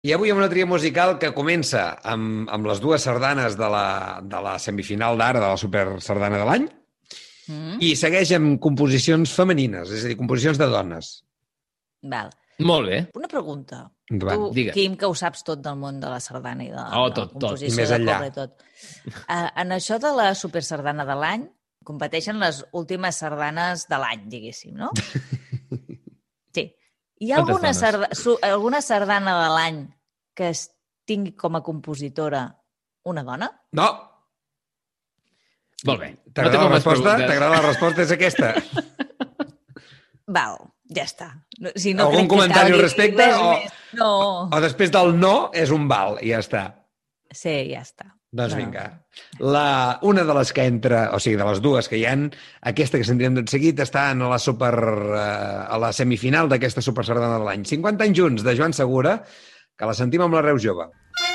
I avui amb una tria musical que comença amb les dues sardanes de la semifinal d'ara, de la super sardana de l'any, i segueix amb composicions femenines, és a dir, composicions de dones. Val. Molt bé. Una pregunta. Endavant. Tu, Digues. Quim, que ho saps tot del món de la sardana i de la tot. composició I més de enllà. cobla i tot. En això de la super sardana de l'any, competeixen les últimes sardanes de l'any, diguéssim, no? Sí. Hi ha Quantes alguna sardana de l'any que es tingui com a compositora una dona? No. Molt bé. T'agrada tinc la més resposta? preguntes. T'agrada la resposta? És aquesta. Val, ja està. Si no Algun crec que comentari al calgui respecte? res més. No. O després del no és un val, i ja està. Sí, ja està. Doncs No. vinga. Una de les que entra, o sigui, de les dues que hi han, aquesta que sentirem tot seguit, està en a la semifinal d'aquesta super sardana de l'any. 50 anys junts, de Joan Segura, que la sentim amb la Reus Jove.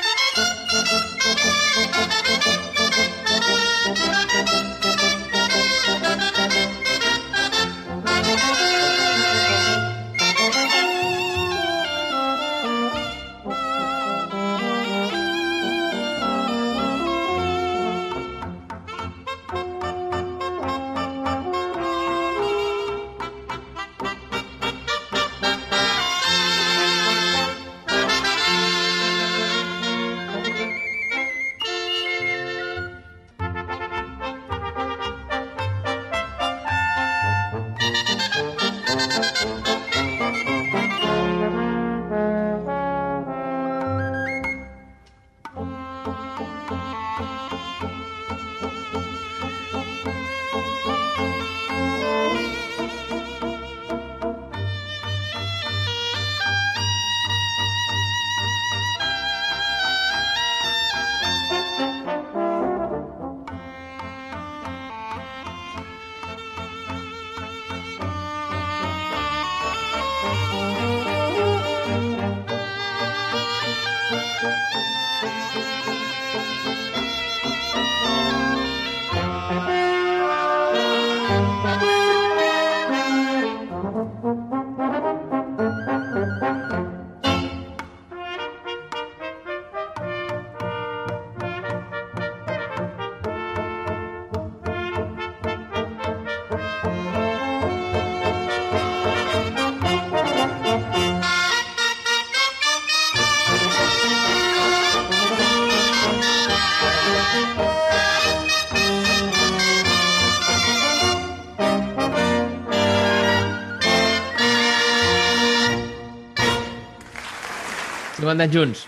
Anys junts.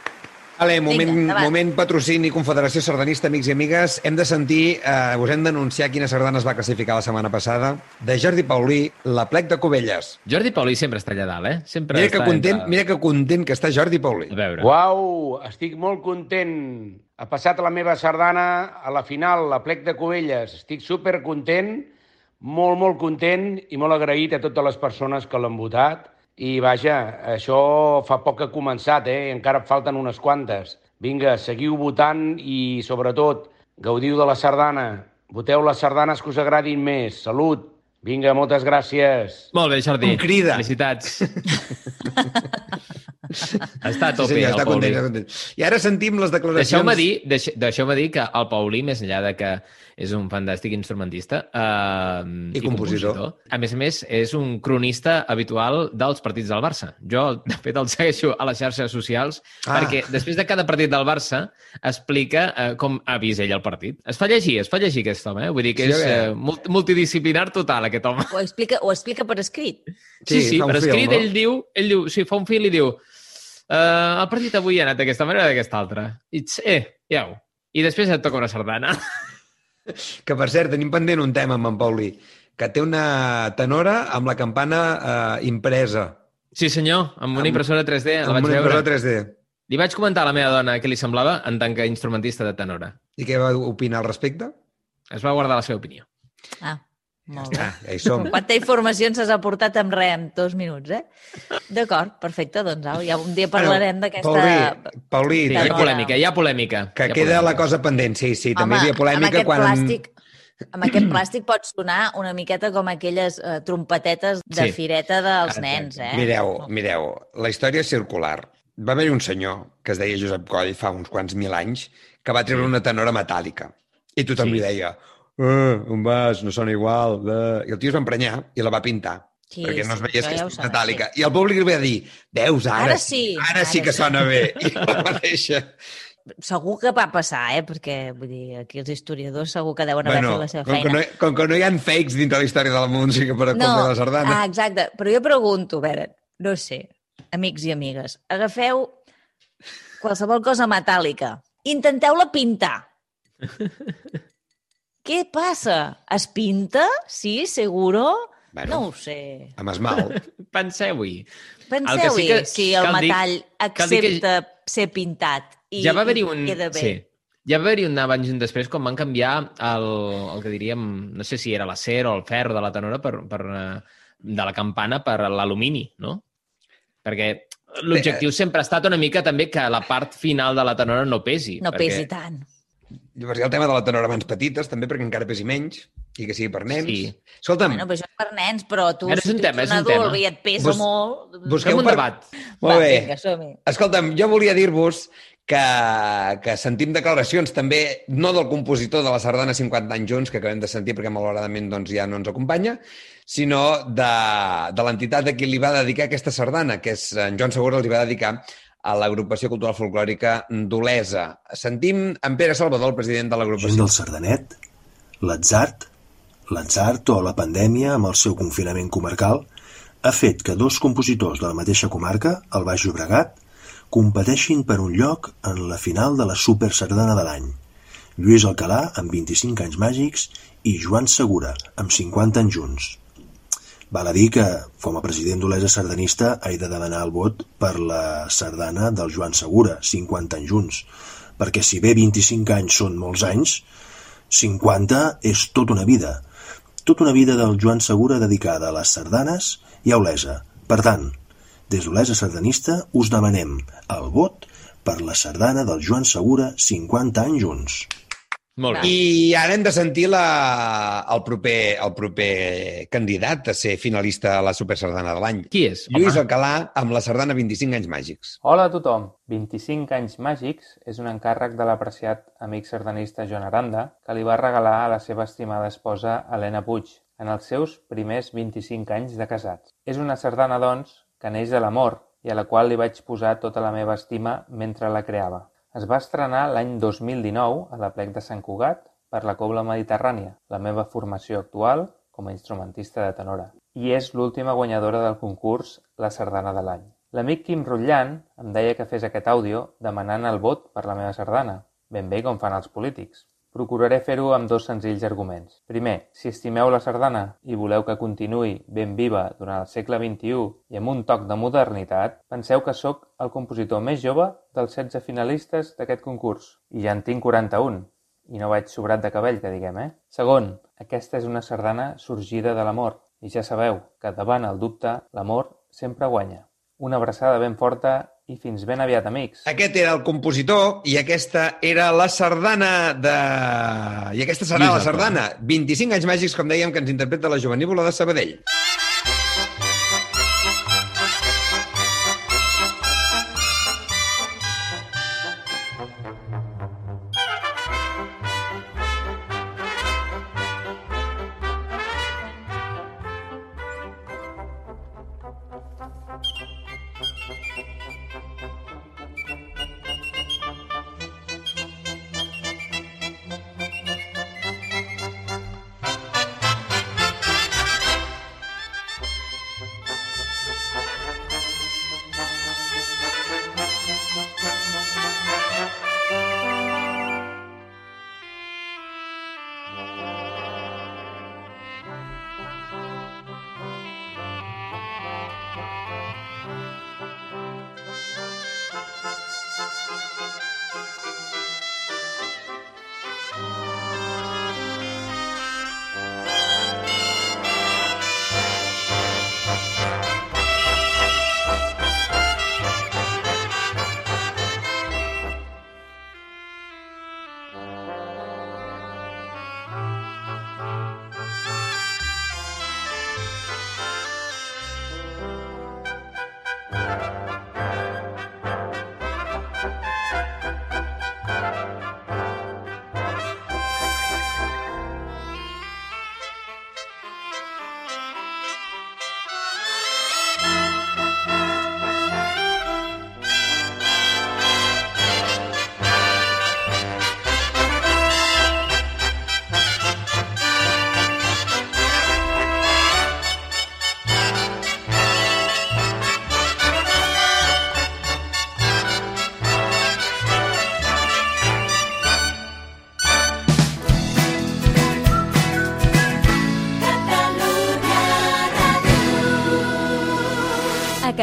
Vale, Vinga, moment patrocini Confederació Sardanista, amics i amigues. Hem de sentir, us hem d'anunciar quina sardana es va classificar la setmana passada. De Jordi Paulí, la plec de Cubelles. Jordi Paulí sempre està allà dalt, eh? Sempre Mira que està content que està Jordi Paulí. A veure. Uau, estic molt content. Ha passat la meva sardana a la final, la plec de Cubelles. Estic supercontent, molt content i molt agraït a totes les persones que l'han votat. I vaja, això fa poc que ha començat, encara falten unes quantes. Vinga, seguiu votant i, sobretot, gaudiu de la sardana. Voteu les sardanes que us agradin més. Salut! Vinga, moltes gràcies. Molt bé, Jordi. Com crida. Felicitats. Està a tope, Sí, el està Paulí. content. I ara sentim les declaracions... Deixeu-me dir que el Paulí, més enllà de que és un fantàstic instrumentista i compositor. A més, és un cronista habitual dels partits del Barça. Jo, de fet, el segueixo a les xarxes socials perquè després de cada partit del Barça explica com ha vist ell el partit. Es fa llegir aquest home, Vull dir que és multidisciplinar total, aquest home. Ho explica per escrit. Sí, fa un per fil, escrit no? ell diu, sí, fa un fil i diu el partit avui ha anat d'aquesta manera o d'aquesta altra. I I després et toca una sardana. Que, per cert, tenim pendent un tema amb en Paulí, que té una tenora amb la campana impresa. Sí, senyor, amb una impressora 3D, la vaig Amb una veure. impressora 3D. Li vaig comentar a la meva dona què li semblava en tant que instrumentista de tenora. I què va opinar al respecte? Es va guardar la seva opinió. Molt bé. Ja hi som. Quanta informació ens has aportat en res, en 2 minuts, D'acord, perfecte, doncs au, ja un dia parlarem d'aquesta... Paulí, Sí, hi ha polèmica. que queda la cosa pendent. Sí, també hi havia polèmica quan... Amb aquest plàstic pot sonar una miqueta com aquelles trompetetes de fireta dels nens, Mireu, la història és circular. va haver-hi un senyor que es deia Josep Coll fa uns quants mil anys que va treure una tenora metàl·lica. I tothom li deia, on vas? No sona igual. I el tio es va emprenyar i la va pintar. Perquè no es veia que és metàl·lica. I el públic li va dir, veus, ara sí que sona bé. I la mateixa. Segur que va passar, perquè vull dir, aquí els historiadors segur que deuen haver fet la seva feina. Com que no hi ha fakes dintre la història de la música per a com ve la sardana. Exacte, però jo pregunto, a veure, no sé, amics i amigues, agafeu qualsevol cosa metàl·lica, intenteu-la pintar. Què passa? Es pinta? Sí, seguro? Bueno, no ho sé. Amb esmalt. Penseu-hi. Penseu-hi si el metall accepta ser pintat i queda bé. Sí. Ja va haver-hi un abans i un després quan van canviar el que diríem, no sé si era l'acer o el ferro de la tenora de la campana per l'alumini, no? Perquè l'objectiu sempre ha estat una mica també que la part final de la tenora no pesi. No pesi tant. Llavors hi ha el tema de la tenora mans petites, també, perquè encara pesi menys i que sigui per nens. Sí. Escolta'm... Bueno, però això és per nens, però tu, si tu ets un adult i et pesa molt... Busqueu un debat. Molt bé. Vinga, escolta'm, jo volia dir-vos que sentim declaracions també, no del compositor de la sardana 50 anys junts, que acabem de sentir perquè malauradament doncs, ja no ens acompanya, sinó de l'entitat a qui li va dedicar aquesta sardana, que és en Joan Segura, li va dedicar a l'Agrupació Cultural Folclòrica d'Olesa. Sentim en Pere Salvador, el president de l'agrupació. Gent del sardanet, l'atzar o la pandèmia amb el seu confinament comarcal ha fet que dos compositors de la mateixa comarca, el Baix Llobregat, competeixin per un lloc en la final de la Super Sardana de l'any. Lluís Alcalà, amb 25 anys màgics, i Joan Segura, amb 50 anys junts. Val a dir que, com a president d'Olesa sardanista, he de demanar el vot per la sardana del Joan Segura, 50 anys junts, perquè si bé 25 anys són molts anys, 50 és tota una vida del Joan Segura dedicada a les sardanes i a Olesa. Per tant, des d'Olesa sardanista us demanem el vot per la sardana del Joan Segura, 50 anys junts. Molt bé. I ara hem de sentir el proper candidat a ser finalista a la Super Sardana de l'any. Qui és? Lluís Alcalà, amb la sardana 25 anys màgics. Hola a tothom. 25 anys màgics és un encàrrec de l'apreciat amic sardanista Joan Aranda que li va regalar a la seva estimada esposa Helena Puig en els seus primers 25 anys de casats. És una sardana, doncs, que neix de l'amor i a la qual li vaig posar tota la meva estima mentre la creava. Es va estrenar l'any 2019 a l'Aplec de Sant Cugat per la Cobla Mediterrània, la meva formació actual com a instrumentista de tenora, i és l'última guanyadora del concurs La Sardana de l'any. L'amic Quim Rutllant em deia que fes aquest àudio demanant el vot per la meva sardana, ben bé com fan els polítics. Procuraré fer-ho amb dos senzills arguments. Primer, si estimeu la sardana i voleu que continuï ben viva durant el segle XXI i amb un toc de modernitat, penseu que sóc el compositor més jove dels 16 finalistes d'aquest concurs. I ja en tinc 41, i no vaig sobrat de cabell, que diguem, Segon, aquesta és una sardana sorgida de l'amor, i ja sabeu que davant el dubte, l'amor sempre guanya. Una abraçada ben forta i fins ben aviat, amics. Aquest era el compositor i aquesta era la sardana I aquesta serà la sardana. 25 anys màgics, com dèiem, que ens interpreta la Jovenívola de Sabadell.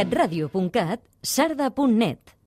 catradio.cat, sarda.net.